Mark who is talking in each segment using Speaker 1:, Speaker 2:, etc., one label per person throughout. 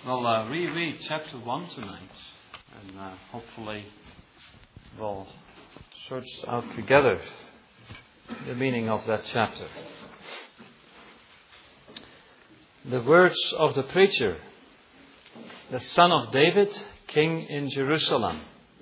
Speaker 1: We'll reread chapter 1 tonight, and hopefully we'll search out together the meaning of that chapter. The words of the preacher, the son of David, king in Jerusalem.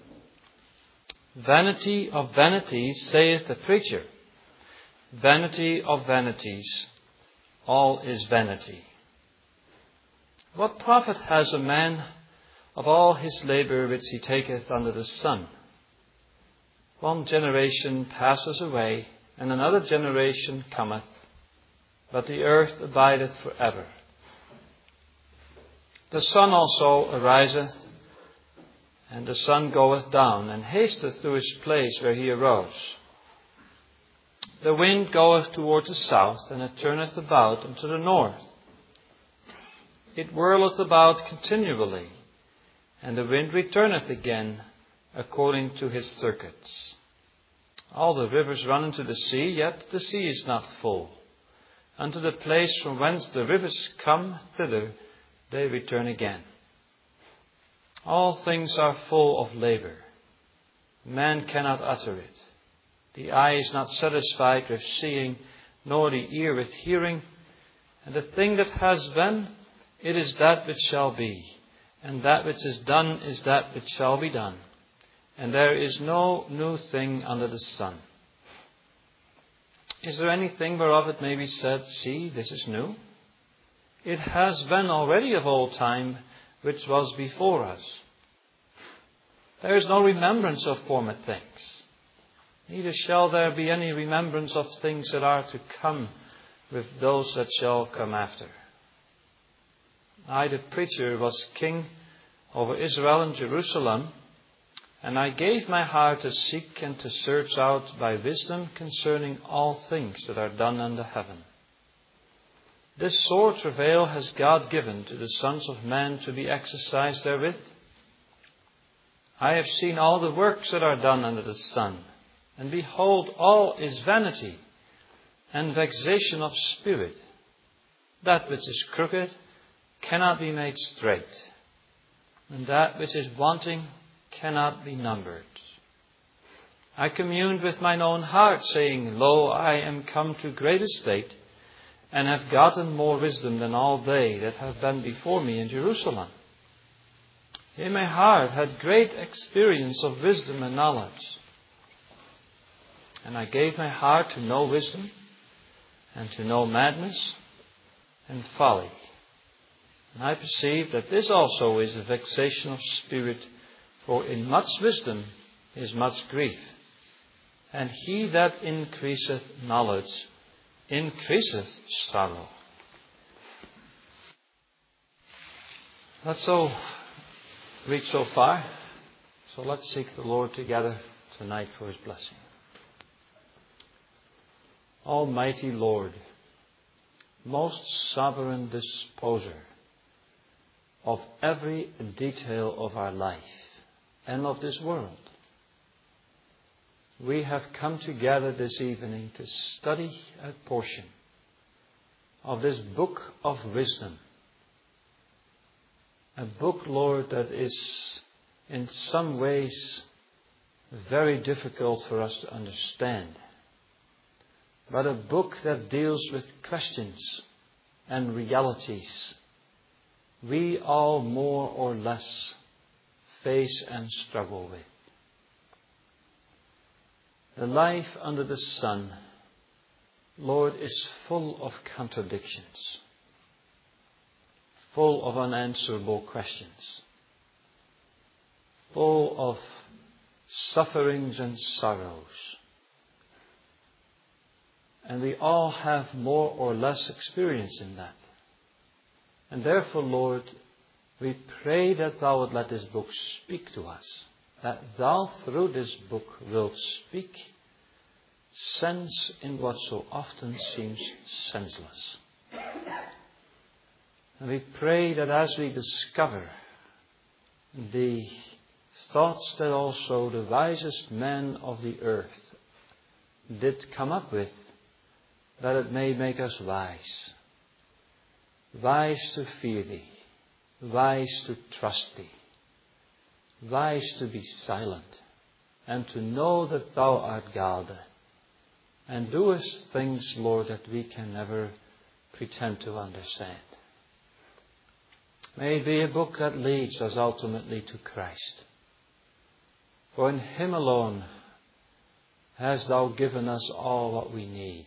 Speaker 1: Vanity of vanities, saith the preacher. Vanity of vanities, all is vanity. What profit has a man of all his labour which he taketh under the sun? One generation passes away, and another generation cometh, but the earth abideth for ever. The sun also ariseth, and the sun goeth down, and hasteth to his place where he arose. The wind goeth toward the south, and it turneth about unto the north. It whirleth about continually, and the wind returneth again according to his circuits. All the rivers run into the sea, yet the sea is not full. Unto the place from whence the rivers come, thither they return again. All things are full of labour. Man cannot utter it. The eye is not satisfied with seeing, nor the ear with hearing. And the thing that has been, it is that which shall be, and that which is done is that which shall be done. And there is no new thing under the sun. Is there anything whereof it may be said, see, this is new? It has been already of old time, which was before us. There is no remembrance of former things, neither shall there be any remembrance of things that are to come with those that shall come after. I, the preacher, was king over Israel and Jerusalem, and I gave my heart to seek and to search out by wisdom concerning all things that are done under heaven. This sore travail has God given to the sons of men to be exercised therewith. I have seen all the works that are done under the sun, and behold, all is vanity and vexation of spirit. That which is crooked cannot be made straight, and that which is wanting cannot be numbered. I communed with mine own heart, saying, Lo, I am come to great estate, and have gotten more wisdom than all they that have been before me in Jerusalem. In my heart had great experience of wisdom and knowledge. And I gave my heart to know wisdom, and to know madness and folly. And I perceive that this also is a vexation of spirit, for in much wisdom is much grief. And he that increaseth knowledge increaseth sorrow. That's all read so far. So let's seek the Lord together tonight for his blessing. Almighty Lord, most sovereign disposer of every detail of our life and of this world, we have come together this evening to study a portion of this book of wisdom. A book, Lord, that is in some ways very difficult for us to understand. But a book that deals with questions and realities we all more or less face and struggle with. The life under the sun, Lord, is full of contradictions, full of unanswerable questions, full of sufferings and sorrows. And we all have more or less experience in that. And therefore, Lord, we pray that Thou would let this book speak to us. That Thou through this book wilt speak sense in what so often seems senseless. And we pray that as we discover the thoughts that also the wisest men of the earth did come up with, that it may make us wise. Wise to fear Thee. wise to trust Thee, wise to be silent, and to know that Thou art God, and doest things, Lord, that we can never pretend to understand. May it be a book that leads us ultimately to Christ. For in Him alone hast Thou given us all what we need.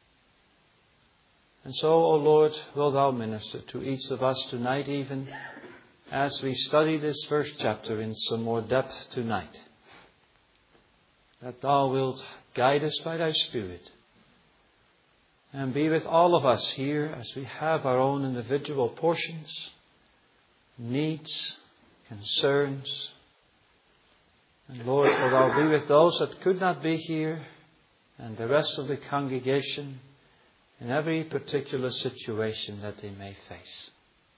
Speaker 1: And so, O Lord, will Thou minister to each of us tonight, even as we study this first chapter in some more depth tonight. That Thou wilt guide us by Thy Spirit and be with all of us here as we have our own individual portions, needs, concerns. And Lord, will Thou be with those that could not be here and the rest of the congregation in every particular situation that they may face.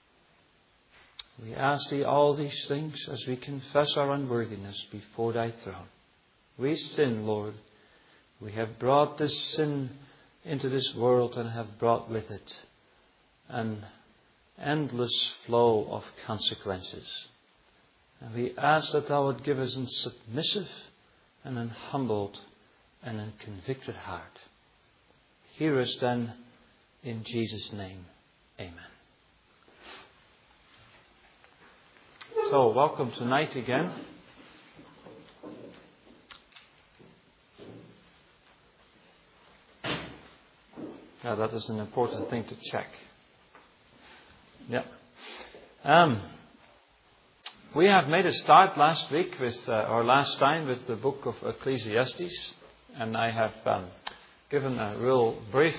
Speaker 1: We ask Thee all these things as we confess our unworthiness before Thy throne. We sin, Lord. We have brought this sin into this world and have brought with it an endless flow of consequences. And we ask that Thou would give us a submissive and an humbled and a convicted heart. Hear us then in Jesus' name. Amen. So, welcome tonight again. Yeah, that is an important thing to check. Yeah. We have made a start last week or last time with the book of Ecclesiastes, and I have given a real brief,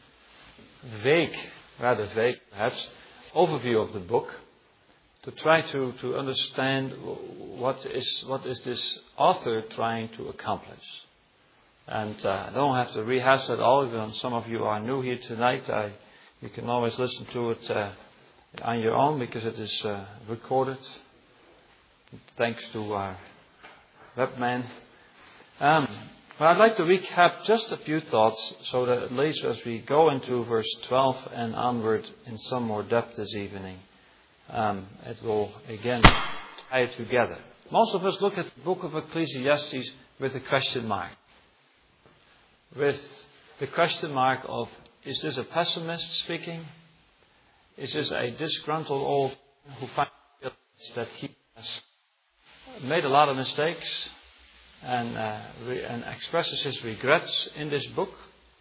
Speaker 1: rather vague perhaps, overview of the book to try to understand what is this author trying to accomplish. And I don't have to rehash that all. Even some of you are new here tonight. You can always listen to it on your own because it is recorded. Thanks to our webman. But I'd like to recap just a few thoughts so that at least as we go into verse 12 and onward in some more depth this evening, it will again tie it together. Most of us look at the book of Ecclesiastes with a question mark. With the question mark of, is this a pessimist speaking? Is this a disgruntled old who finds that he has made a lot of mistakes and expresses his regrets in this book?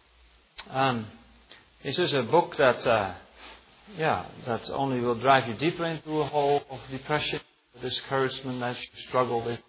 Speaker 1: Is this a book that only will drive you deeper into a hole of depression, discouragement as you struggle with?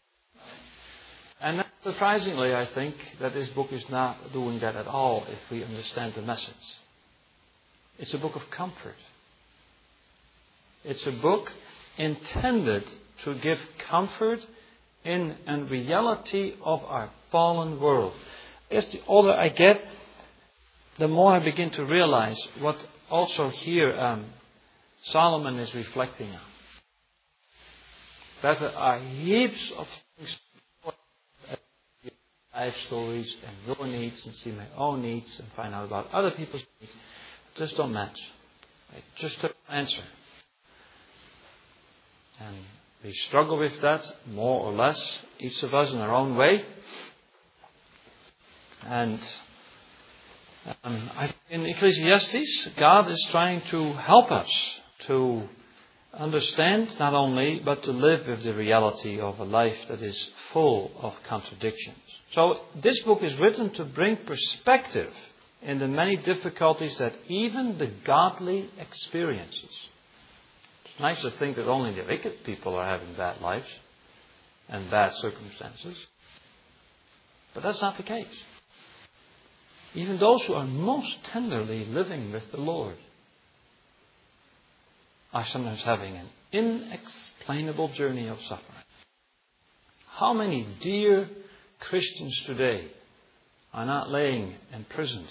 Speaker 1: And surprisingly, I think that this book is not doing that at all if we understand the message. It's a book of comfort. It's a book intended to give comfort in a reality of our fallen world. As the older I get, the more I begin to realize what also here Solomon is reflecting on. That there are heaps of things, life stories and your needs, and see my own needs and find out about other people's needs. Just don't match. Right? Just don't answer. And we struggle with that more or less, each of us in our own way. And in Ecclesiastes, God is trying to help us to understand not only, but to live with the reality of a life that is full of contradictions. So this book is written to bring perspective in the many difficulties that even the godly experiences. It's nice to think that only the wicked people are having bad lives and bad circumstances. But that's not the case. Even those who are most tenderly living with the Lord are sometimes having an inexplainable journey of suffering. How many dear Christians today are not laying imprisoned?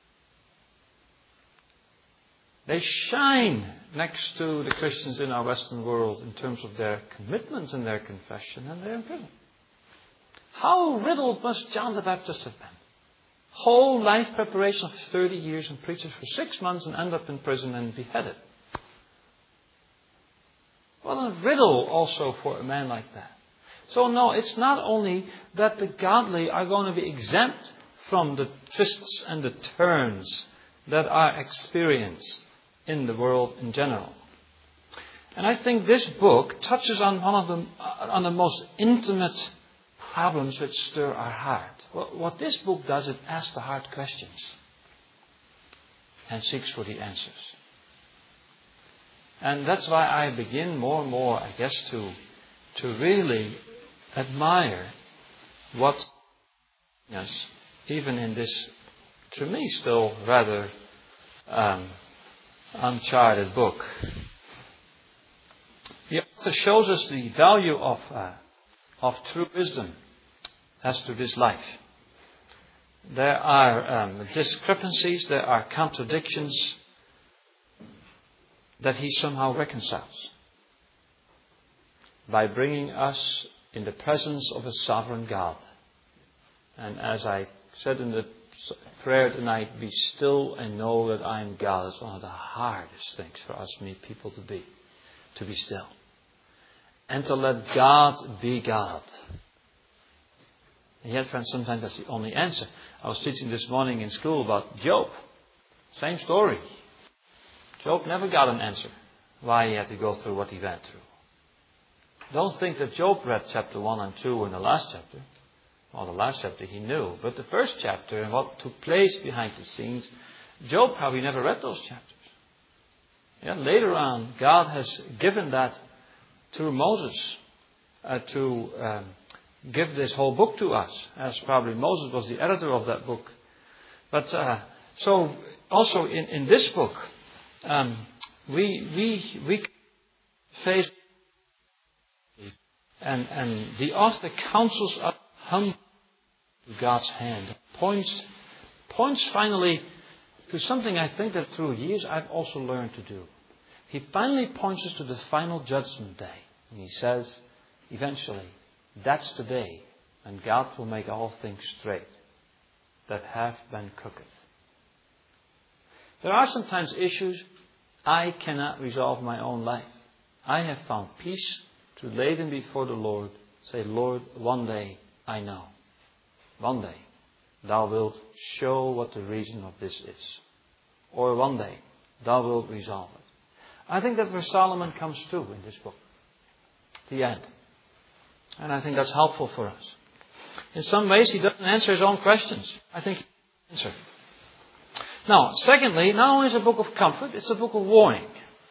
Speaker 1: They shine next to the Christians in our Western world in terms of their commitments and their confession, and they're in prison. How riddled must John the Baptist have been? Whole life preparation of 30 years and preaches for 6 months and end up in prison and beheaded. What a riddle also for a man like that. So no, it's not only that the godly are going to be exempt from the twists and the turns that are experienced in the world in general. And I think this book touches on on the most intimate problems which stir our heart. What this book does, it asks the hard questions and seeks for the answers. And that's why I begin more and more, I guess, to really admire what, yes, even in this, to me, still rather uncharted book. The author shows us the value of true wisdom as to this life. There are discrepancies, there are contradictions that he somehow reconciles by bringing us in the presence of a sovereign God. And as I said in the prayer tonight, be still and know that I am God. It's one of the hardest things for us people to be still. And to let God be God. And yet, friends, sometimes that's the only answer. I was teaching this morning in school about Job. Same story. Job never got an answer why he had to go through what he went through. Don't think that Job read chapter 1 and 2 in the last chapter. Well, the last chapter he knew. But the first chapter and what took place behind the scenes, Job probably never read those chapters. Yeah, later on, God has given that through Moses to give this whole book to us, as probably Moses was the editor of that book. But so also in this book, we face, and the author counsels us humble to God's hand. Points finally to something I think that through years I've also learned to do. He finally points us to the final judgment day. And he says, eventually, that's the day when God will make all things straight that have been crooked. There are sometimes issues I cannot resolve in my own life. I have found peace to lay them before the Lord. Say, Lord, one day I know. One day thou wilt show what the reason of this is. Or one day thou wilt resolve it. I think that where Solomon comes through in this book. The end. And I think that's helpful for us. In some ways he doesn't answer his own questions. I think he answers. Now, secondly, not only is it a book of comfort, it's a book of warning.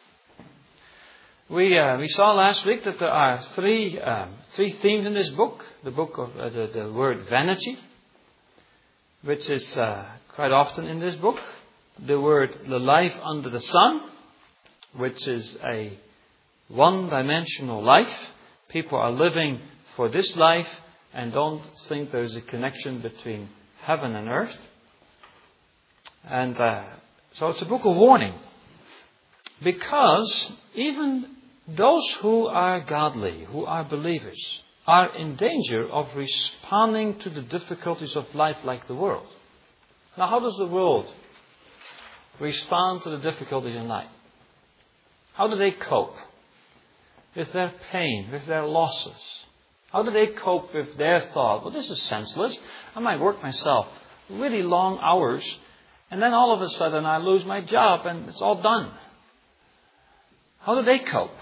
Speaker 1: We saw last week that there are three themes in this book. The book of the word vanity, which is quite often in this book. The word the life under the sun, which is a one-dimensional life. People are living for this life and don't think there's a connection between heaven and earth. And so it's a book of warning. Because even those who are godly, who are believers, are in danger of responding to the difficulties of life like the world. Now, how does the world respond to the difficulties in life? How do they cope with their pain, with their losses? How do they cope with their thought? Well, this is senseless. I might work myself really long hours, and then all of a sudden I lose my job and it's all done. How do they cope?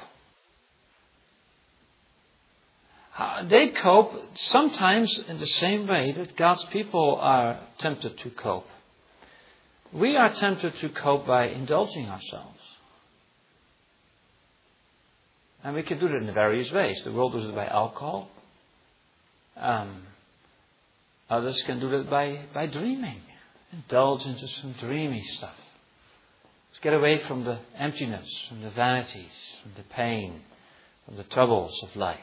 Speaker 1: They cope sometimes in the same way that God's people are tempted to cope. We are tempted to cope by indulging ourselves. And we can do that in various ways. The world does it by alcohol. Others can do that by dreaming. Indulge into some dreamy stuff. Let's get away from the emptiness, from the vanities, from the pain, from the troubles of life.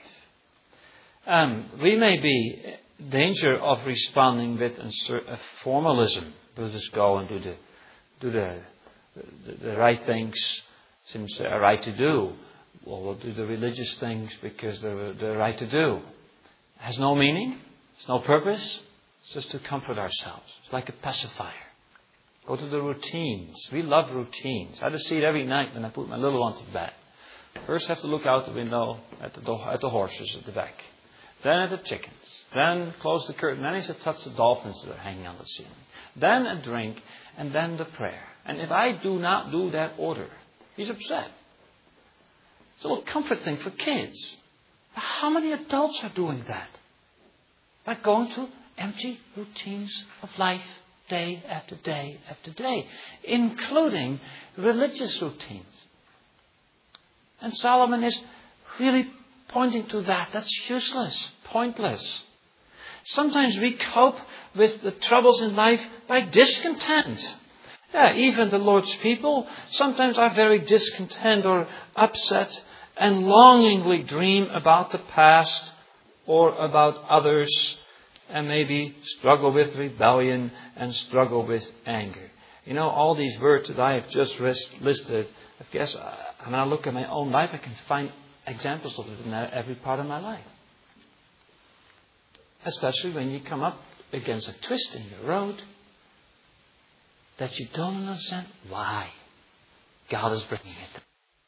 Speaker 1: We may be in danger of responding with a formalism. We'll just go and do the right things, seems a right to do. Well, we'll do the religious things because they're right to do. It has no meaning. It's no purpose. It's just to comfort ourselves. It's like a pacifier. Go to the routines. We love routines. I just see it every night when I put my little one to bed. First have to look out the window at the horses at the back. Then at the chickens. Then close the curtain. Then he said touch the dolphins that are hanging on the ceiling. Then a drink. And then the prayer. And if I do not do that order, he's upset. It's a little comfort thing for kids. How many adults are doing that? By going through empty routines of life day after day after day, including religious routines. And Solomon is really pointing to that. That's useless, pointless. Sometimes we cope with the troubles in life by discontent. Yeah, even the Lord's people sometimes are very discontent or upset and longingly dream about the past or about others and maybe struggle with rebellion and struggle with anger. You know, all these words that I have just listed, I guess when I look at my own life, I can find examples of it in every part of my life. Especially when you come up against a twist in your road that you don't understand why God is bringing it.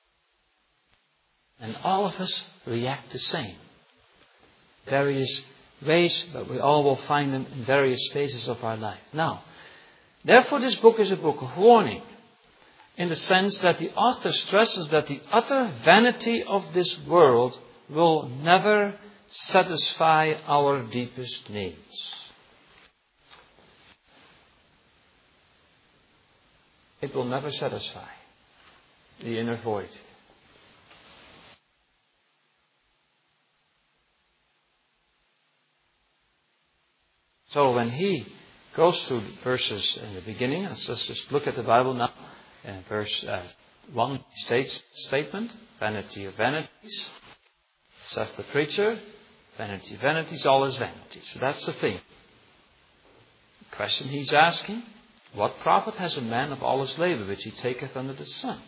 Speaker 1: And all of us react the same. Various ways, but we all will find them in various phases of our life. Now, therefore this book is a book of warning. In the sense that the author stresses that the utter vanity of this world will never satisfy our deepest needs. It will never satisfy the inner void. So when he goes through verses in the beginning, let's just look at the Bible now. In verse 1 statement, vanity of vanities. Says the preacher, vanity of vanities, all is vanity. So that's the thing. The question he's asking, what profit has a man of all his labor which he taketh under the sun?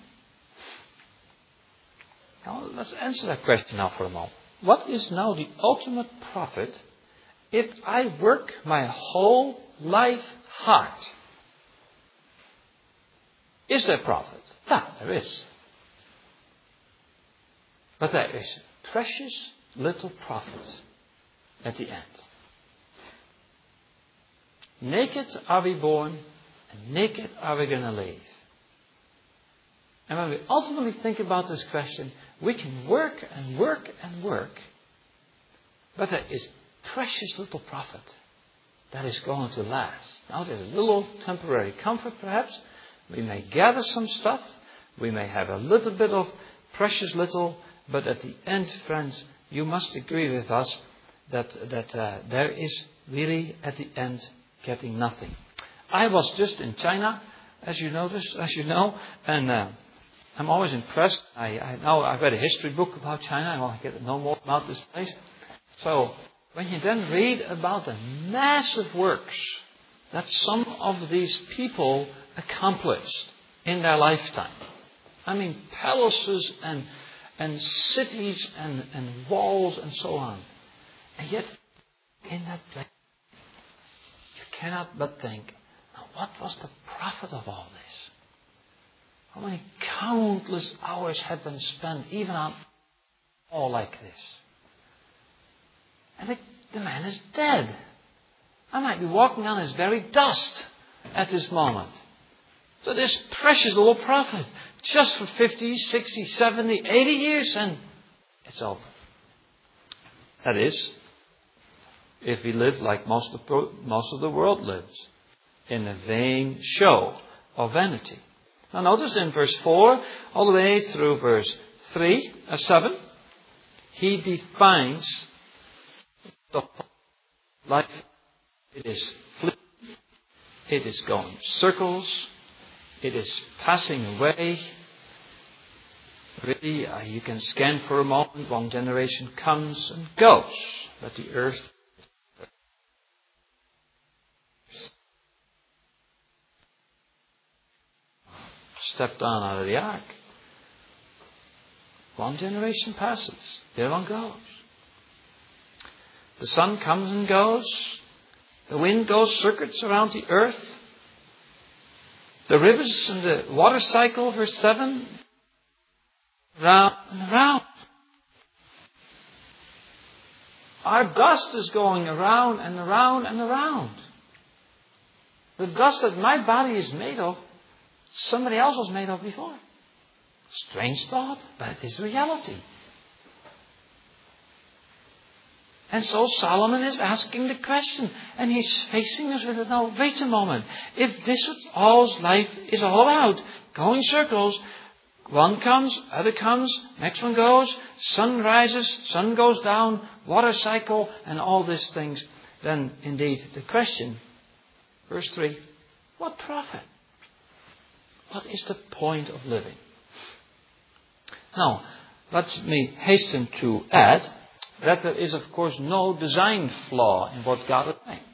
Speaker 1: Now let's answer that question now for a moment. What is now the ultimate profit if I work my whole life hard? Is there profit? Yeah, there is. But there is precious little profit at the end. Naked are we born, and naked are we going to leave. And when we ultimately think about this question, we can work and work and work, but there is precious little profit that is going to last. Now there's a little temporary comfort perhaps. We may gather some stuff. We may have a little bit of precious little. But at the end, friends, you must agree with us that there is really at the end getting nothing. I was just in China, as you know, and I'm always impressed. I read a history book about China. I want to get to know more about this place. So when you then read about the massive works that some of these people accomplished in their lifetime. I mean, palaces and cities and walls and so on. And yet, in that place, you cannot but think, now what was the profit of all this? How many countless hours have been spent even on all like this? And the man is dead. I might be walking on his very dust at this moment. So this precious little profit, just for 50, 60, 70, 80 years, and it's over. That is, if we live like most of the world lives, in a vain show of vanity. Now notice in verse 4, all the way through verse 7, he defines the life. It is fleeting. It is going circles. It is passing away. Really, you can scan for a moment. One generation comes and goes. But the earth stepped on out of the ark. One generation passes. The other one goes. The sun comes and goes. The wind goes circuits around the earth. The rivers and the water cycle, verse 7, round and round. Our dust is going around and around and around. The dust that my body is made of, somebody else was made of before. Strange thought, but it is reality. And so Solomon is asking the question, and he's facing us with it now. Wait a moment. If this is all life is all about, going in circles, one comes, other comes, next one goes, sun rises, sun goes down, water cycle, and all these things, then indeed the question, verse 3, what profit? What is the point of living? Now, let me hasten to add that there is, of course, no design flaw in what God has made.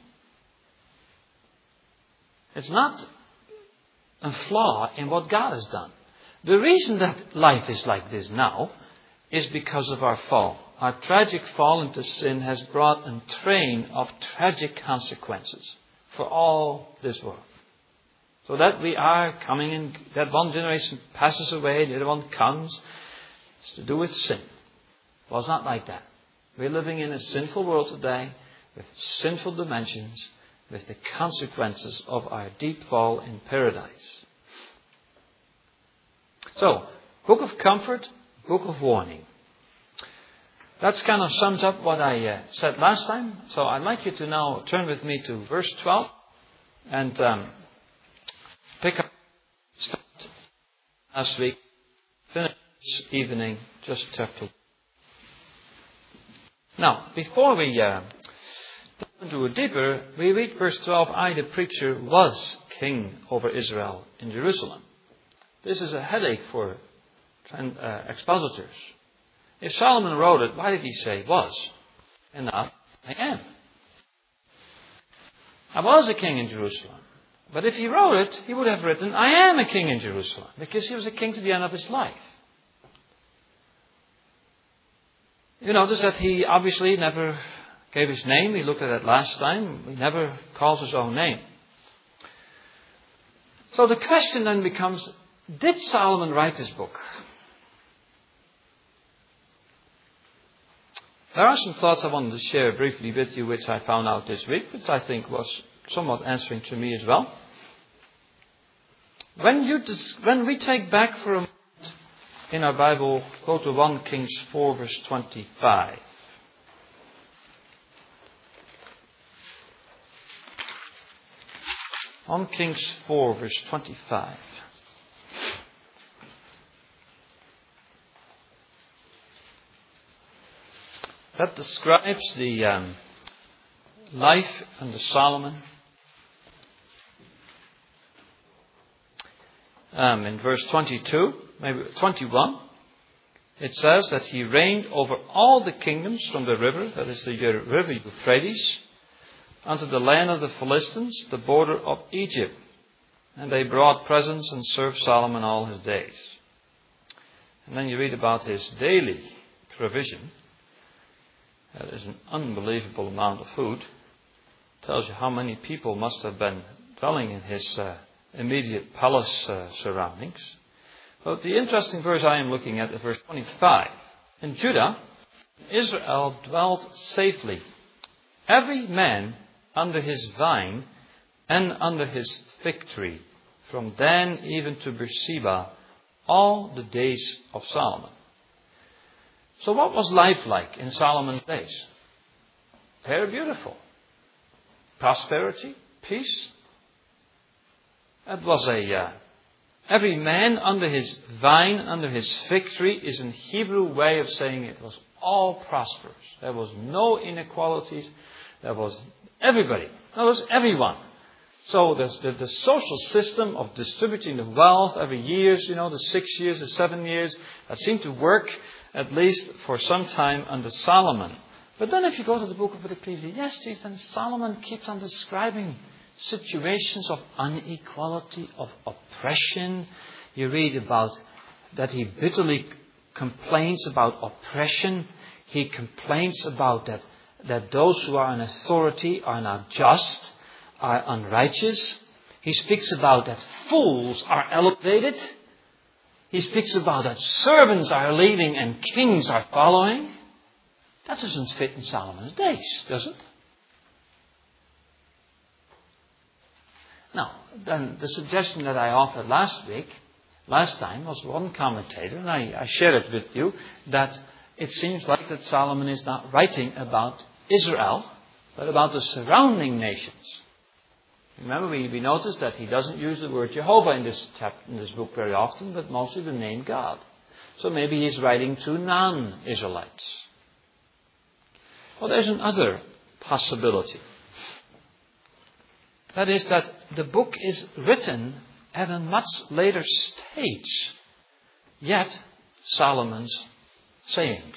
Speaker 1: It's not a flaw in what God has done. The reason that life is like this now is because of our fall. Our tragic fall into sin has brought a train of tragic consequences for all this world. So that we are coming in, that one generation passes away, the other one comes. It's to do with sin. Well, it's not like that. We're living in a sinful world today with sinful dimensions, with the consequences of our deep fall in paradise. So, book of comfort, book of warning. That kind of sums up what I said last time. So I'd like you to now turn with me to verse 12 and pick up start last week, finish this evening, just chapter. Now, before we do it deeper, we read verse 12, I, the preacher, was king over Israel in Jerusalem. This is a headache for expositors. If Solomon wrote it, why did he say was? And not, I am. I was a king in Jerusalem. But if he wrote it, he would have written, I am a king in Jerusalem. Because he was a king to the end of his life. You notice that he obviously never gave his name. We looked at that last time. He never calls his own name. So the question then becomes, did Solomon write this book? There are some thoughts I wanted to share briefly with you, which I found out this week, which I think was somewhat answering to me as well. When we take back for a moment in our Bible, go to 1 Kings 4, verse 25. On Kings 4, verse 25. That describes the life under Solomon. In verse 22, maybe 21, it says that he reigned over all the kingdoms from the river, that is the river Euphrates, unto the land of the Philistines, the border of Egypt. And they brought presents and served Solomon all his days. And then you read about his daily provision. That is an unbelievable amount of food. Tells you how many people must have been dwelling in his immediate palace surroundings. But the interesting verse I am looking at is verse 25. In Judah, Israel dwelt safely, every man under his vine and under his fig tree, from Dan even to Beersheba, all the days of Solomon. So what was life like in Solomon's days? Very beautiful. Prosperity, peace. It was every man under his vine, under his fig tree, is a Hebrew way of saying it was all prosperous. There was no inequalities. There was everybody. There was everyone. So the social system of distributing the wealth every year, the 6 years, the 7 years, that seemed to work at least for some time under Solomon. But then if you go to the book of Ecclesiastes, then Solomon keeps on describing situations of inequality, of oppression. You read about that he bitterly complains about oppression. He complains about that those who are in authority are not just, are unrighteous. He speaks about that fools are elevated he speaks about that servants are leading and kings are following. That doesn't fit in Solomon's days, does it? Now, then the suggestion that I offered last time, was one commentator, and I shared it with you, that it seems like that Solomon is not writing about Israel, but about the surrounding nations. Remember, we noticed that he doesn't use the word Jehovah in this book very often, but mostly the name God. So maybe he's writing to non-Israelites. Well, there's another possibility. That is that the book is written at a much later stage, yet Solomon's sayings.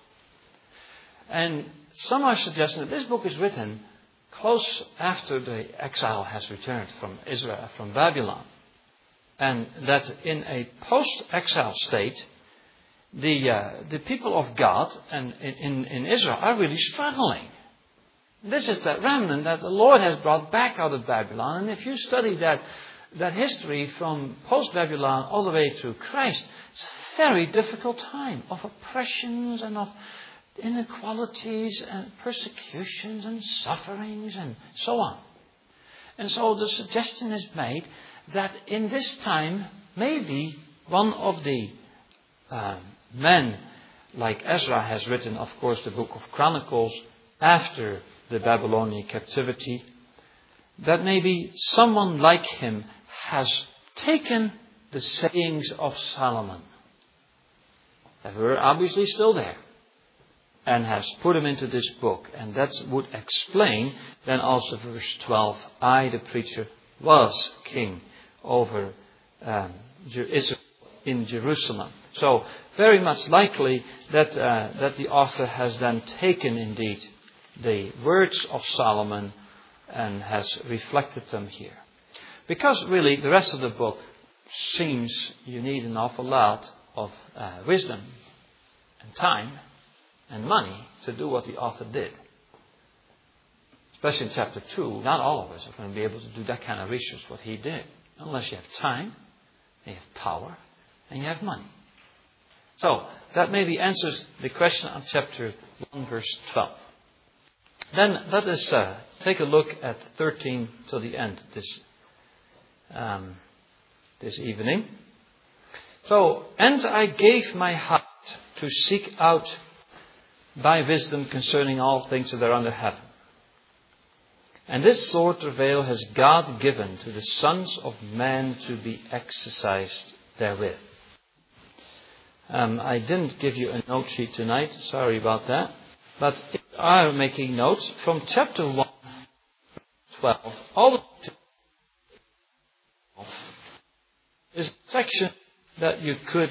Speaker 1: And some are suggesting that this book is written close after the exile has returned from Israel, from Babylon. And that in a post-exile state, the people of God and in Israel are really struggling. This is that remnant that the Lord has brought back out of Babylon. And if you study that history from post-Babylon all the way to Christ, it's a very difficult time of oppressions and of inequalities and persecutions and sufferings and so on. And so the suggestion is made that in this time, maybe one of the men, like Ezra has written, of course, the book of Chronicles after the Babylonian captivity, that maybe someone like him has taken the sayings of Solomon, that were obviously still there, and has put them into this book. And that would explain then also verse 12, I, the preacher, was king over Israel in Jerusalem. So very much likely that the author has then taken indeed the words of Solomon and has reflected them here. Because really the rest of the book seems you need an awful lot of wisdom and time and money to do what the author did. Especially in chapter 2, not all of us are going to be able to do that kind of research, what he did. Unless you have time, you have power, and you have money. So, that maybe answers the question of chapter 1, verse 12. Then let us take a look at 13 till the end this evening. So, and I gave my heart to seek out by wisdom concerning all things that are under heaven. And this sore travail has God given to the sons of men to be exercised therewith. I didn't give you a note sheet tonight, sorry about that. But if you are making notes from chapter 1, 12, all the way to 12, is a section that you could.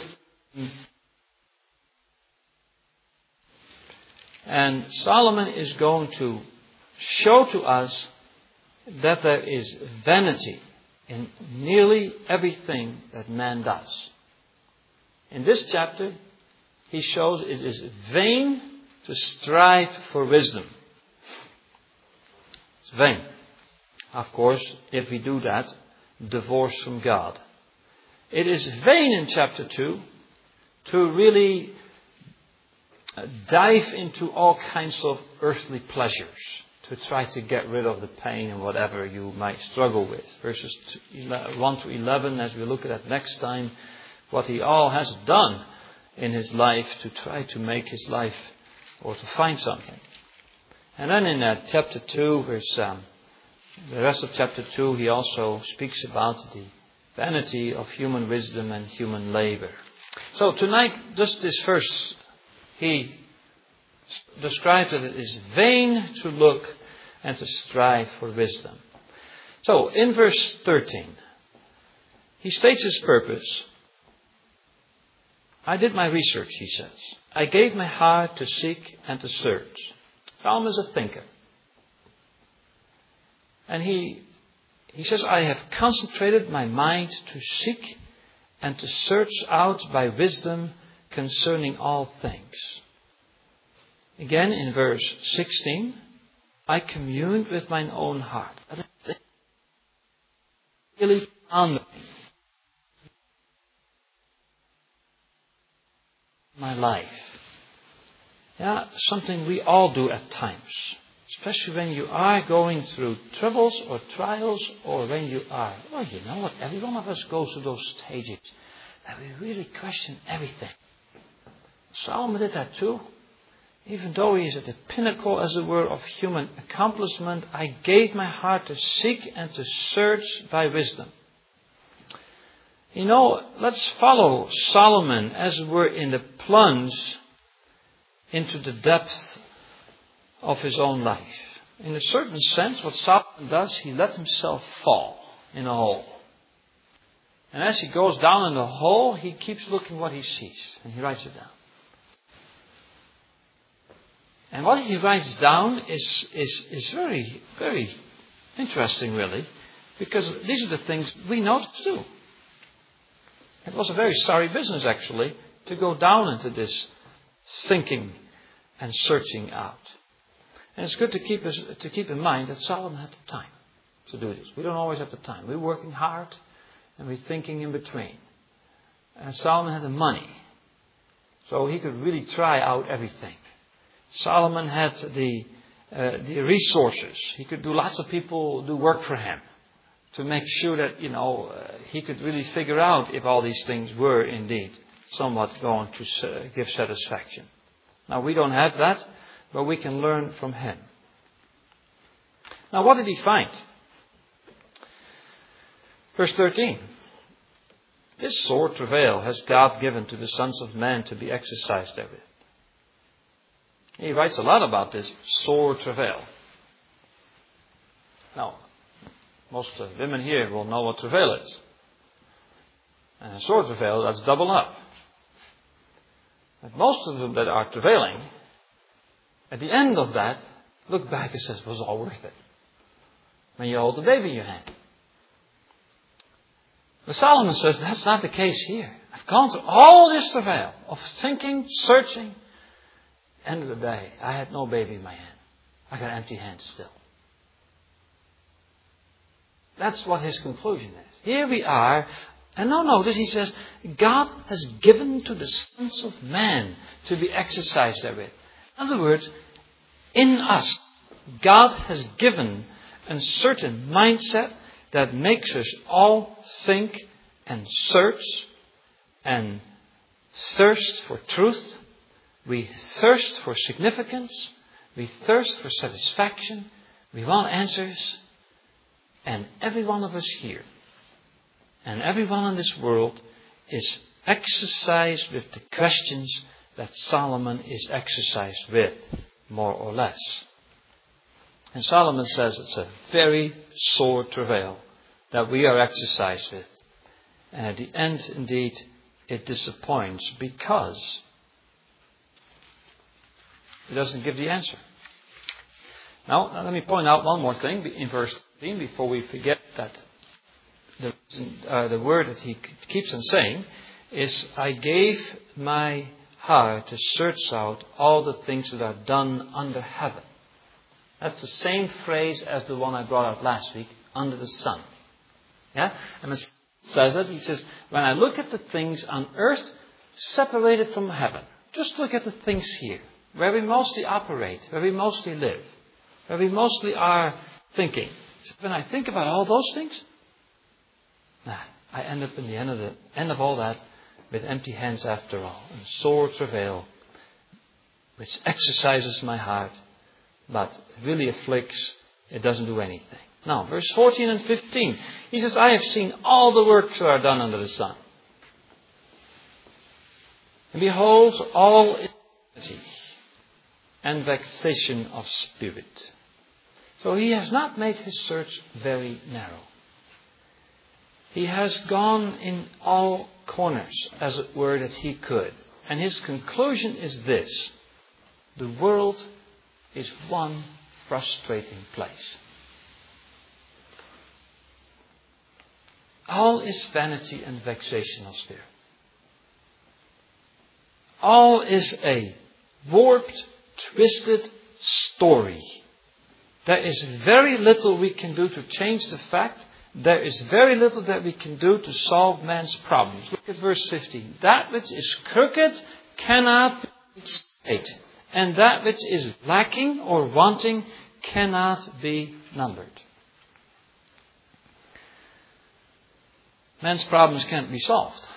Speaker 1: And Solomon is going to show to us that there is vanity in nearly everything that man does. In this chapter, he shows it is vain to strive for wisdom. It's vain. Of course, if we do that, divorce from God. It is vain in chapter 2 to really dive into all kinds of earthly pleasures, to try to get rid of the pain and whatever you might struggle with. Verses 1 to 11, as we look at that next time, what he all has done in his life to try to make his life or to find something. And then in chapter 2, the rest of chapter 2, he also speaks about the vanity of human wisdom and human labor. So tonight, just this verse, he describes that it is vain to look and to strive for wisdom. So in verse 13, he states his purpose. I did my research, he says. I gave my heart to seek and to search. Solomon is a thinker. And he says, I have concentrated my mind to seek and to search out by wisdom concerning all things. Again, in verse 16, I communed with mine own heart. That is really pondering. my life. Yeah, something we all do at times. Especially when you are going through troubles or trials, or when you are, well, you know what, every one of us goes through those stages that we really question everything. Solomon did that too. Even though he is at the pinnacle, as it were, of human accomplishment, I gave my heart to seek and to search by wisdom. You know, let's follow Solomon, as it were, in the plunge into the depth of his own life. In a certain sense, what Solomon does, he let himself fall in a hole. And as he goes down in the hole, he keeps looking what he sees, and he writes it down. And what he writes down is very, very interesting, really, because these are the things we know to do. It was a very sorry business, actually, to go down into this thinking and searching out. And it's good to keep in mind that Solomon had the time to do this. We don't always have the time. We're working hard and we're thinking in between. And Solomon had the money, so he could really try out everything. Solomon had the resources. He could do lots of people do work for him to make sure that, he could really figure out if all these things were indeed somewhat going to give satisfaction. Now, we don't have that, but we can learn from him. Now, what did he find? Verse 13. This sore travail has God given to the sons of men to be exercised therewith. He writes a lot about this sore travail. Now, most women here will know what travail is. And a sore travail, that's double up. But most of them that are travailing, at the end of that, look back and says, it was all worth it. When you hold the baby in your hand. But Solomon says, that's not the case here. I've gone through all this travail of thinking, searching. End of the day, I had no baby in my hand. I got empty hands still. That's what his conclusion is. Here we are. And now notice he says, God has given to the sons of man to be exercised therewith. In other words, in us, God has given a certain mindset that makes us all think and search and thirst for truth. We thirst for significance. We thirst for satisfaction. We want answers. And every one of us here and everyone in this world is exercised with the questions that Solomon is exercised with, more or less. And Solomon says it's a very sore travail that we are exercised with. And at the end, indeed, it disappoints because it doesn't give the answer. Now, let me point out one more thing in verse 13 before we forget that the word that he keeps on saying is, I gave my heart to search out all the things that are done under heaven. That's the same phrase as the one I brought out last week, under the sun. Yeah? And it says that, he says, when I look at the things on earth separated from heaven, just look at the things here, where we mostly operate, where we mostly live, where we mostly are thinking. When I think about all those things, I end up in the end of all that with empty hands after all, and sore travail, which exercises my heart, but really afflicts, it doesn't do anything. Now, verse 14 and 15, he says, I have seen all the works that are done under the sun. And behold, all iniquity and vexation of spirit. So he has not made his search very narrow. He has gone in all corners, as it were, that he could. And his conclusion is this: the world is one frustrating place. All is vanity and vexation of spirit. All is a warped, twisted story. There is very little we can do to change the fact. There is very little that we can do to solve man's problems. Look at verse 15. That which is crooked cannot be straight, and that which is lacking or wanting cannot be numbered. Man's problems can't be solved.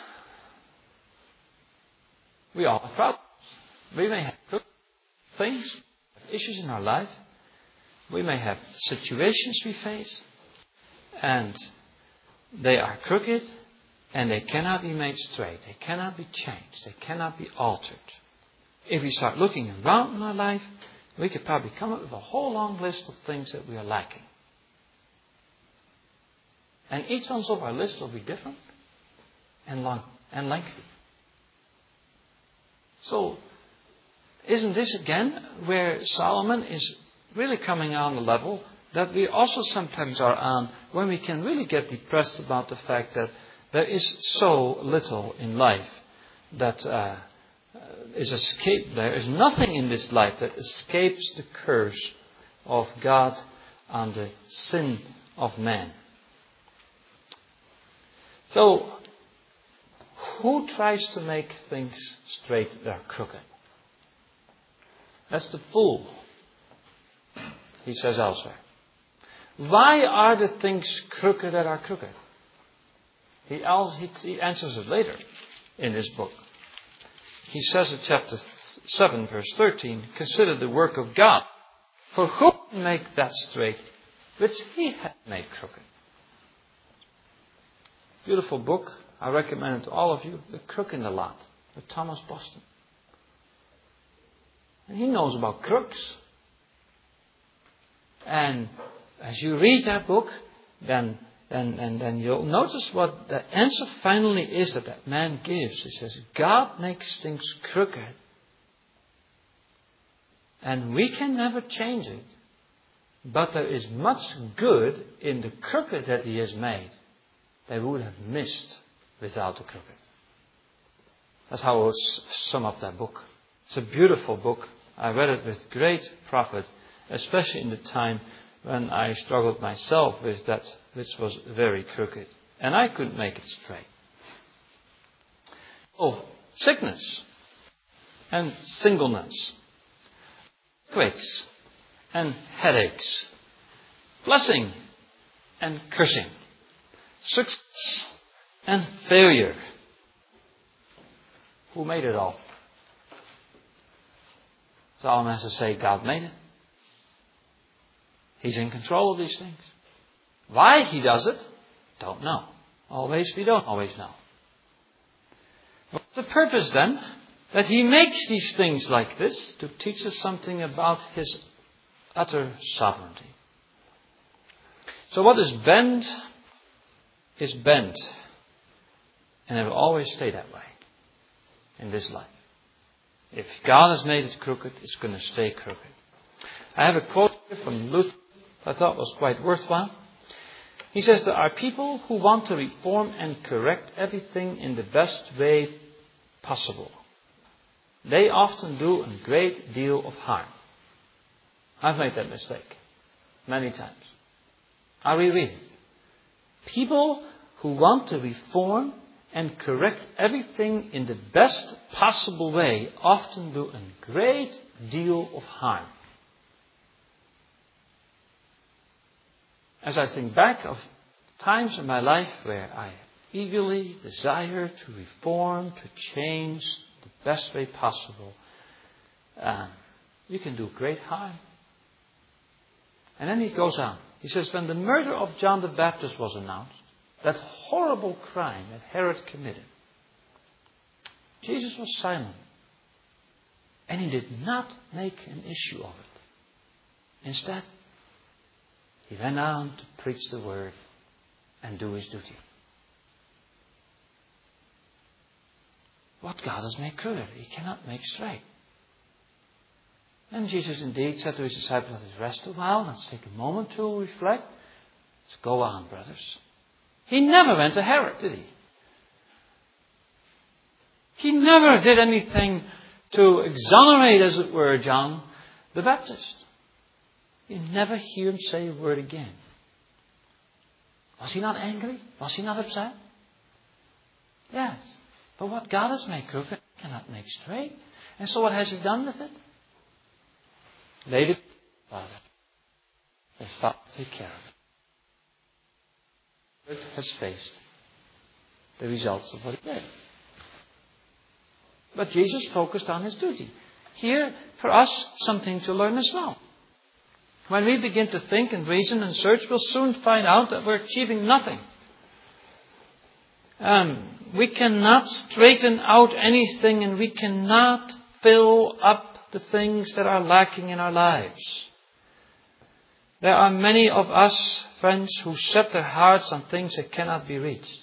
Speaker 1: We all have problems. We may have things, issues in our life. We may have situations we face, and they are crooked, and they cannot be made straight. They cannot be changed. They cannot be altered. If we start looking around in our life, we could probably come up with a whole long list of things that we are lacking. And each one of our list will be different and long and lengthy. So, isn't this again where Solomon is really coming on the level that we also sometimes are on when we can really get depressed about the fact that there is so little in life that is escaped. There is nothing in this life that escapes the curse of God on the sin of man. So, who tries to make things straight that are crooked? That's the fool, he says elsewhere. Why are the things crooked that are crooked? He answers it later in his book. He says in chapter 7, verse 13, consider the work of God. For who can make that straight, which he hath made crooked? Beautiful book. I recommend it to all of you. The Crook in the Lot, by Thomas Boston. And he knows about crooks. And as you read that book, then you'll notice what the answer finally is that man gives. He says, God makes things crooked. And we can never change it. But there is much good in the crooked that he has made. They would have missed without the crooked. That's how I would sum up that book. It's a beautiful book. I read it with great profit, especially in the time when I struggled myself with that which was very crooked. And I couldn't make it straight. Oh, sickness and singleness, quakes and headaches, blessing and cursing, success and failure. Who made it all? Solomon has to say, God made it. He's in control of these things. Why he does it, don't know. We don't always know. What's the purpose then? That he makes these things like this to teach us something about his utter sovereignty. So what is bent is bent. And it will always stay that way in this life. If God has made it crooked, it's going to stay crooked. I have a quote here from Luther I thought was quite worthwhile. He says, there are people who want to reform and correct everything in the best way possible. They often do a great deal of harm. I've made that mistake many times. I reread it. People who want to reform and correct everything in the best possible way often do a great deal of harm. As I think back of times in my life where I eagerly desire to reform, to change the best way possible, you can do great harm. And then he goes on. He says, when the murder of John the Baptist was announced, that horrible crime that Herod committed, Jesus was silent. And he did not make an issue of it. Instead, he went on to preach the word and do his duty. What God has made crooked, he cannot make straight. And Jesus indeed said to his disciples, let us rest a while, let's take a moment to reflect. Let's go on, brothers. He never went to Herod, did he? He never did anything to exonerate, as it were, John the Baptist. You never hear him say a word again. Was he not angry? Was he not upset? Yes. But what God has made crooked, cannot make straight. And so what has he done with it? Laid it, Father. Let Father take care of it. It has faced the results of what he did. But Jesus focused on his duty. Here, for us, something to learn as well. When we begin to think and reason and search, we'll soon find out that we're achieving nothing. We cannot straighten out anything, and we cannot fill up the things that are lacking in our lives. There are many of us, friends, who set their hearts on things that cannot be reached.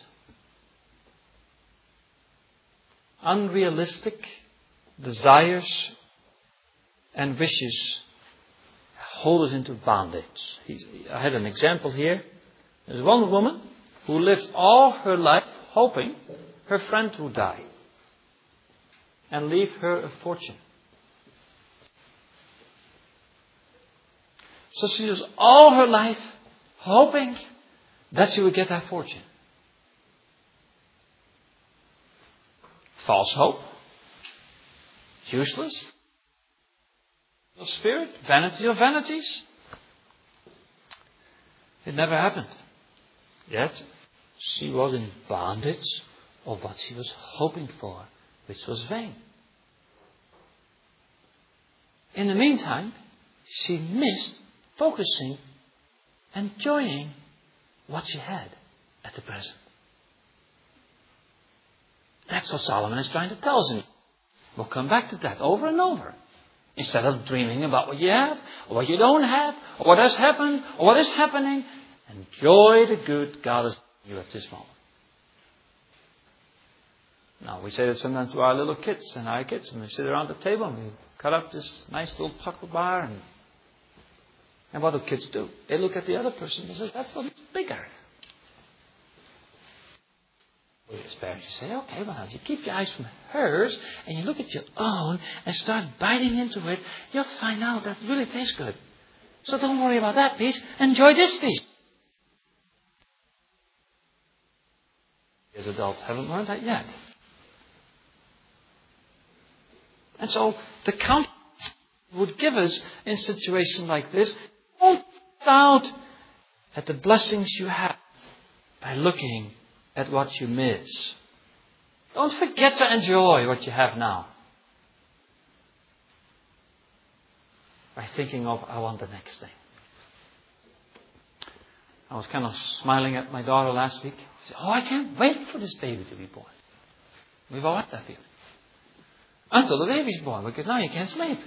Speaker 1: Unrealistic desires and wishes hold us into bondage. I had an example here. There's one woman who lived all her life hoping her friend would die and leave her a fortune. So she was all her life hoping that she would get that fortune. False hope. Useless. Spirit. Vanity of vanities. It never happened. Yet she was in bondage of what she was hoping for, which was vain. In the meantime, she missed focusing, enjoying what she had at the present. That's what Solomon is trying to tell us. We'll come back to that over and over. Instead of dreaming about what you have, or what you don't have, or what has happened, or what is happening, enjoy the good God has given you at this moment. Now, we say that sometimes to our little kids and our kids, and we sit around the table and we cut up this nice little chocolate bar, and what do kids do? They look at the other person and say, that's a little bigger. We as parents say, okay, well, if you keep your eyes from hers and you look at your own and start biting into it, you'll find out that it really tastes good. So don't worry about that piece. Enjoy this piece. As adults haven't learned that yet. And so the counsel would give us in situations like this, don't doubt at the blessings you have by looking at what you miss. Don't forget to enjoy what you have now. By thinking of, I want the next thing. I was kind of smiling at my daughter last week. She said, I can't wait for this baby to be born. We've all had that feeling. Until the baby's born, because now you can't sleep.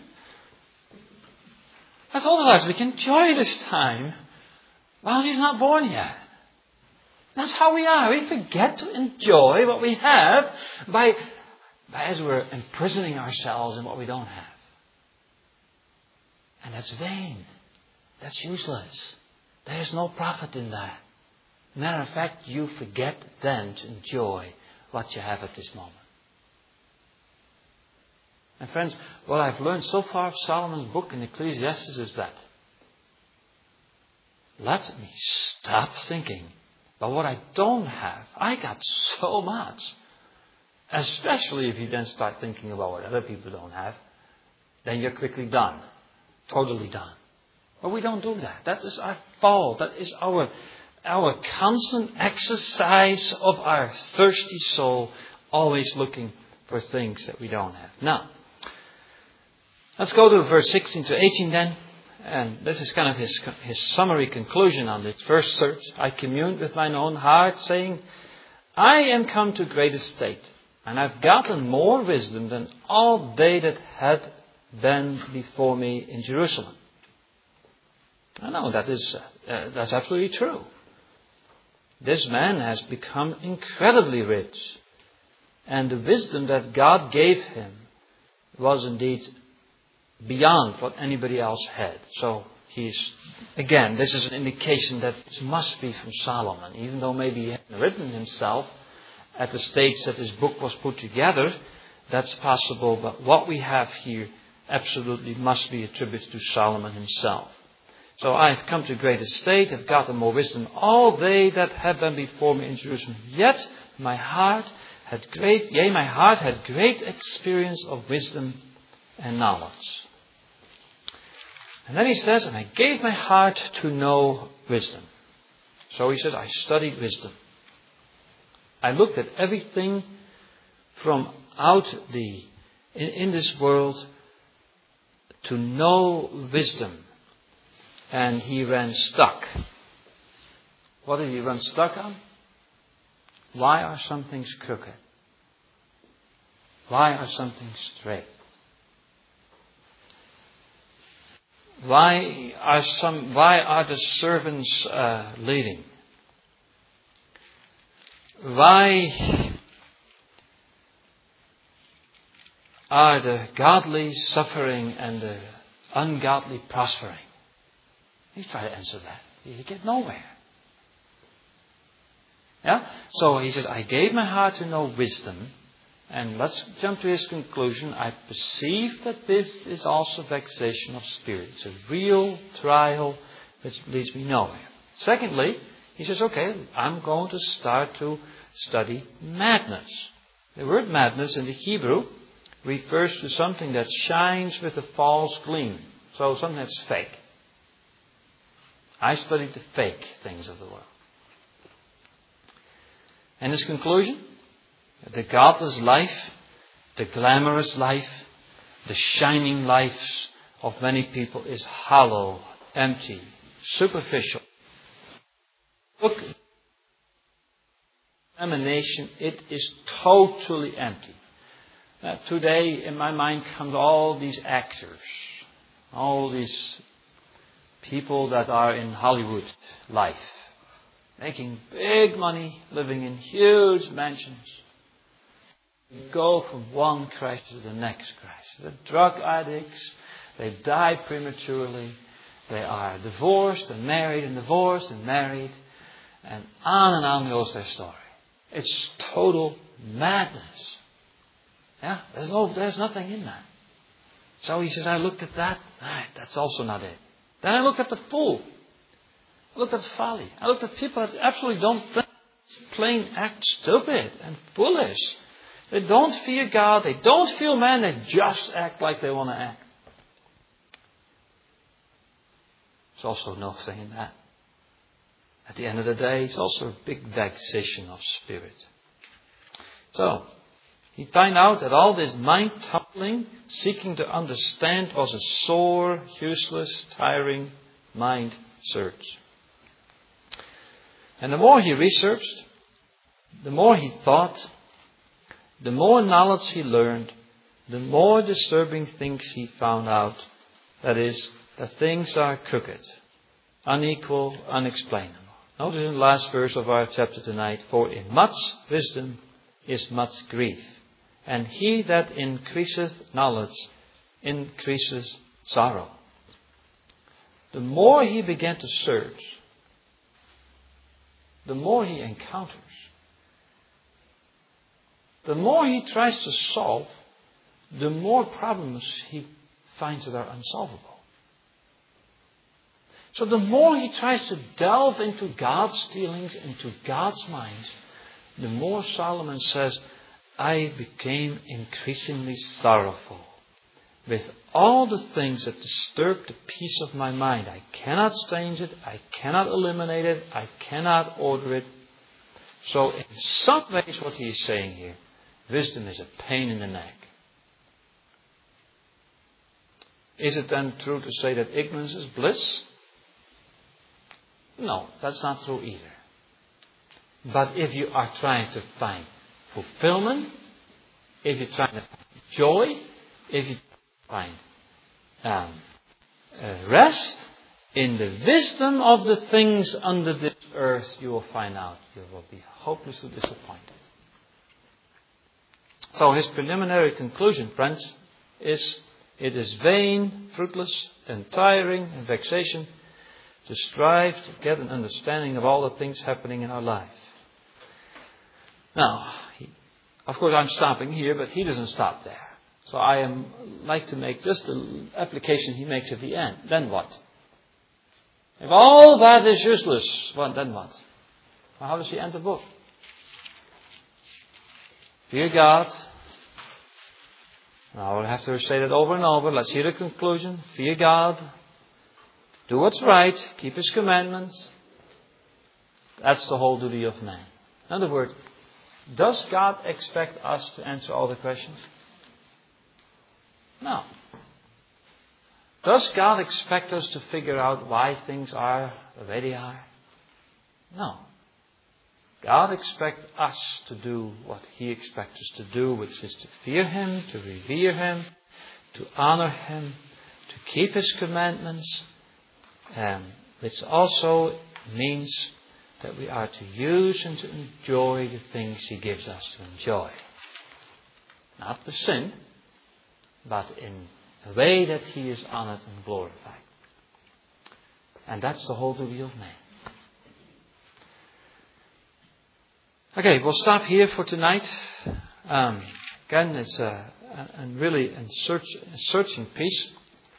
Speaker 1: I told her last week, enjoy this time while she's not born yet. That's how we are. We forget to enjoy what we have by as we're imprisoning ourselves in what we don't have. And that's vain. That's useless. There's no profit in that. Matter of fact, you forget then to enjoy what you have at this moment. And friends, what I've learned so far of Solomon's book in Ecclesiastes is that let me stop thinking about what I don't have. I got so much. Especially if you then start thinking about what other people don't have. Then you're quickly done. Totally done. But we don't do that. That is our fault. That is our constant exercise of our thirsty soul, always looking for things that we don't have. Now, let's go to verse 16 to 18 then. And this is kind of his summary conclusion on this first search. I communed with mine own heart, saying, I am come to great estate, and I've gotten more wisdom than all they that had been before me in Jerusalem. I know that's absolutely true. This man has become incredibly rich, and the wisdom that God gave him was indeed beyond what anybody else had. So this is an indication that this must be from Solomon, even though maybe he hadn't written himself at the stage that this book was put together. That's possible, but what we have here absolutely must be attributed to Solomon himself. So I have come to great estate, have gotten more wisdom, all they that have been before me in Jerusalem. Yet my heart my heart had great experience of wisdom and knowledge. And then he says, and I gave my heart to know wisdom. So he says, I studied wisdom. I looked at everything from out in this world to know wisdom. And he ran stuck. What did he run stuck on? Why are some things crooked? Why are some things straight? Why are the servants leading? Why are the godly suffering and the ungodly prospering? You try to answer that. You get nowhere. Yeah? So he says, I gave my heart to know wisdom. And let's jump to his conclusion. I perceive that this is also vexation of spirit. It's a real trial which leads me nowhere. Secondly, he says, okay, I'm going to start to study madness. The word madness in the Hebrew refers to something that shines with a false gleam. So something that's fake. I studied the fake things of the world. And his conclusion? The godless life, the glamorous life, the shining lives of many people is hollow, empty, superficial. Look, examination, it is totally empty. Today, in my mind, comes all these actors, all these people that are in Hollywood life, making big money, living in huge mansions. They go from one crash to the next crash. They're drug addicts. They die prematurely. They are divorced and married and divorced and married. And on goes their story. It's total madness. Yeah, there's nothing in that. So he says, I looked at that. That's also not it. Then I looked at the fool. I looked at folly. I looked at people that absolutely don't think, plain act stupid and foolish. They don't fear God. They don't fear man. They just act like they want to act. There's also nothing in that. At the end of the day, it's also a big vexation of spirit. So, he found out that all this mind-tumbling, seeking to understand, was a sore, useless, tiring mind search. And the more he researched, the more he thought, the more knowledge he learned, the more disturbing things he found out. That is, that things are crooked, unequal, unexplainable. Notice in the last verse of our chapter tonight, for in much wisdom is much grief, and he that increaseth knowledge increases sorrow. The more he began to search, the more he encounters. The more he tries to solve, the more problems he finds that are unsolvable. So the more he tries to delve into God's dealings, into God's mind, the more Solomon says, I became increasingly sorrowful with all the things that disturb the peace of my mind. I cannot change it. I cannot eliminate it. I cannot order it. So in some ways what he is saying here, wisdom is a pain in the neck. Is it then true to say that ignorance is bliss? No, that's not true either. But if you are trying to find fulfillment, if you're trying to find joy, if you find rest in the wisdom of the things under this earth, you will find out you will be hopelessly disappointed. So his preliminary conclusion, friends, is it is vain, fruitless, and tiring and vexation to strive to get an understanding of all the things happening in our life. Now, of course I'm stopping here, but he doesn't stop there. So I like to make just the application he makes at the end. Then what? If all that is useless, well, then what? Well, how does he end the book? Fear God. Now I'll have to say that over and over. Let's hear the conclusion. Fear God. Do what's right. Keep His commandments. That's the whole duty of man. In other words, does God expect us to answer all the questions? No. Does God expect us to figure out why things are the way they are? No. God expects us to do what He expects us to do, which is to fear Him, to revere Him, to honor Him, to keep His commandments, which also means that we are to use and to enjoy the things He gives us to enjoy. Not the sin, but in a way that He is honored and glorified. And that's the whole duty of man. Okay, we'll stop here for tonight. Again, it's a really searching piece.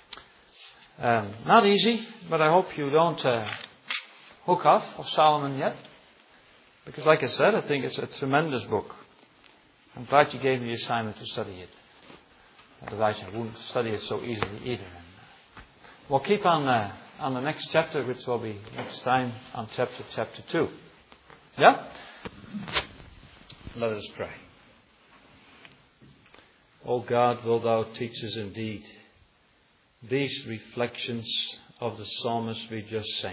Speaker 1: Not easy, but I hope you don't hook off of Solomon yet. Because like I said, I think it's a tremendous book. I'm glad you gave me the assignment to study it. Otherwise I wouldn't study it so easily either. We'll keep on the next chapter, which will be next time on chapter 2. Yeah? Let us pray. O God, wilt Thou teach us indeed these reflections of the psalmist we just sang,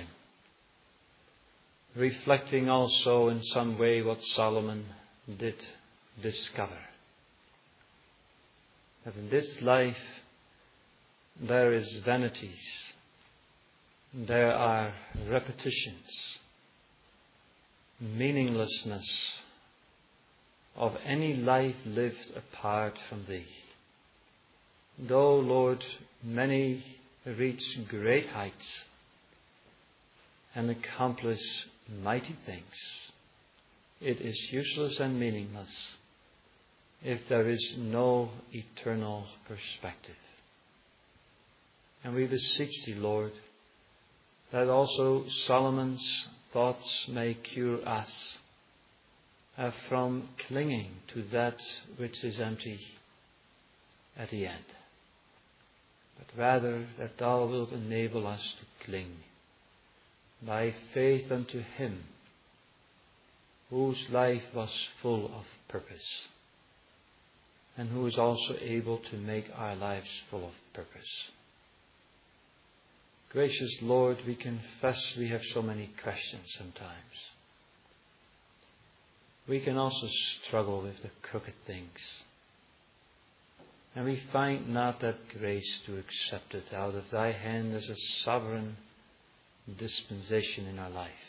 Speaker 1: reflecting also in some way what Solomon did discover. That in this life there is vanities, there are repetitions, meaninglessness of any life lived apart from Thee. Though, Lord, many reach great heights and accomplish mighty things, it is useless and meaningless if there is no eternal perspective. And we beseech Thee, Lord, that also Solomon's thoughts may cure us from clinging to that which is empty at the end. But rather that Thou wilt enable us to cling by faith unto Him whose life was full of purpose and who is also able to make our lives full of purpose. Gracious Lord, we confess we have so many questions sometimes. We can also struggle with the crooked things. And we find not that grace to accept it out of Thy hand as a sovereign dispensation in our life.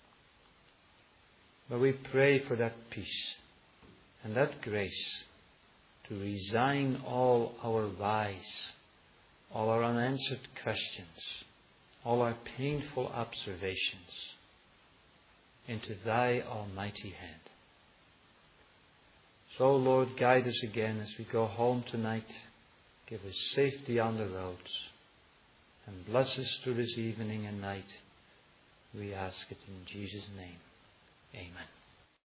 Speaker 1: But we pray for that peace and that grace to resign all our whys, all our unanswered questions, all our painful observations into Thy almighty hand. So, Lord, guide us again as we go home tonight. Give us safety on the roads. And bless us through this evening and night. We ask it in Jesus' name. Amen.